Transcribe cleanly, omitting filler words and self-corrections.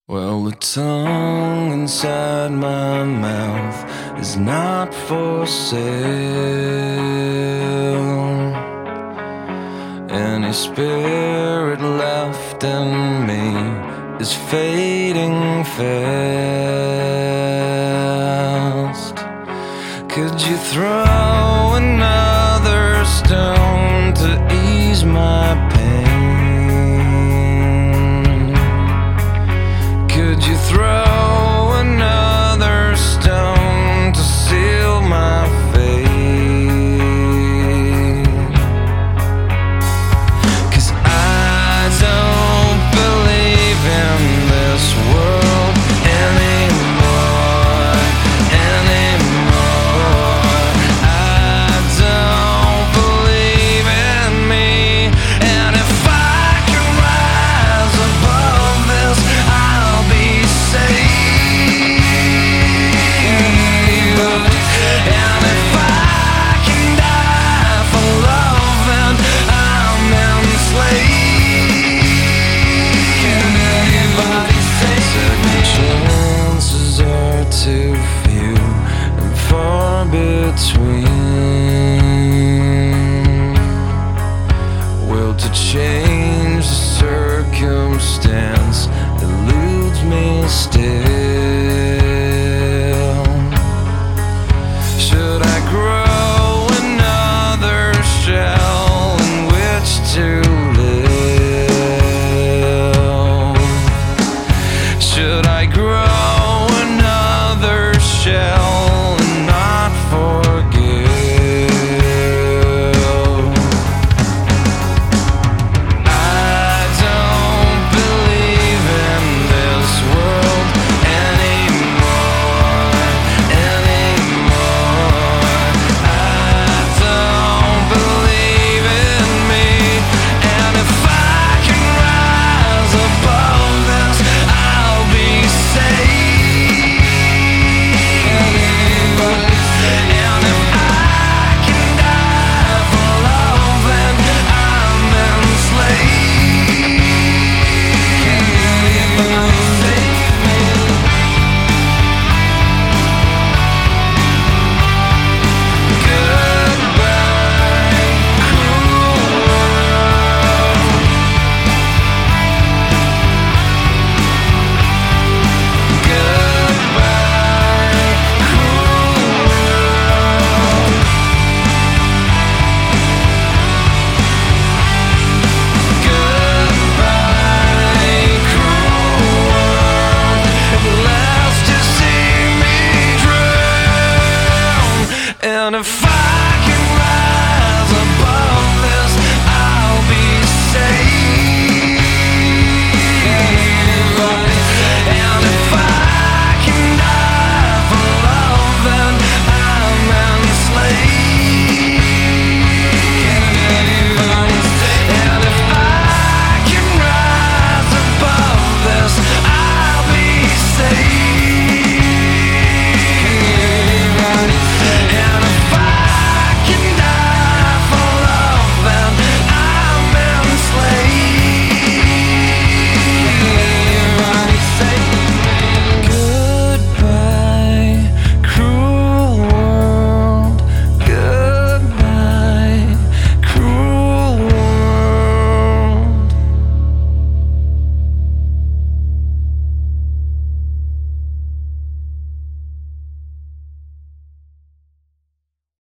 Well, the tongue inside my mouth is not for sale. Any spirit left in me is fading fast. Could you throw another stone to ease my pain? Could you throw another stone to seal my fate? 'Cause I don't believe in this world anymore. I don't believe in me. And if I can rise above this, I'll be saved. And if I can die for love, then I'm enslaved. Can anybody save me? Chances are too few and far between. Will to change the circumstance eludes me still. Should I grow another shell in which to live? Should I grow another shell and not forgive? I don't believe in this world anymore. I don't believe in me. And if I can rise above this, I'll be saved. And if I can die for love, then I'm enslaved. Can anybody save me? Goodbye, cruel world. Goodbye, cruel world. Goodbye, cruel world. At last you see me drown. And if